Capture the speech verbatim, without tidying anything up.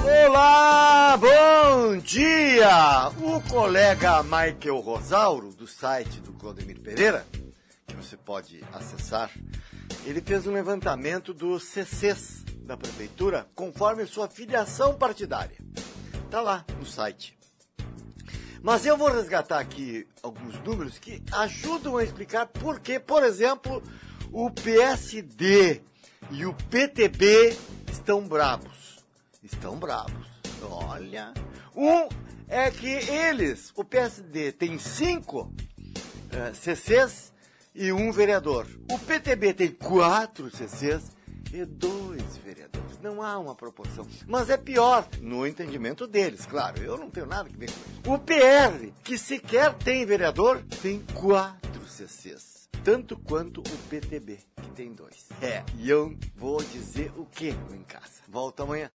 Olá, bom dia! O colega Michael Rosauro, do site do Claudemir Pereira, que você pode acessar, ele fez um levantamento dos C Cs da prefeitura conforme sua filiação partidária. Está lá no site. Mas eu vou resgatar aqui alguns números que ajudam a explicar por que, por exemplo, o P S D e o P T B estão bravos. Estão bravos. Olha. Um é que eles, o P S D, tem cinco uh, C Cs e um vereador. O P T B tem quatro C Cs e dois vereadores. Não há uma proporção. Mas é pior, no entendimento deles, claro. Eu não tenho nada que ver com isso. O P R, que sequer tem vereador, tem quatro C Cs. Tanto quanto o P T B, que tem dois. É, e eu vou dizer o que em casa. Volto amanhã.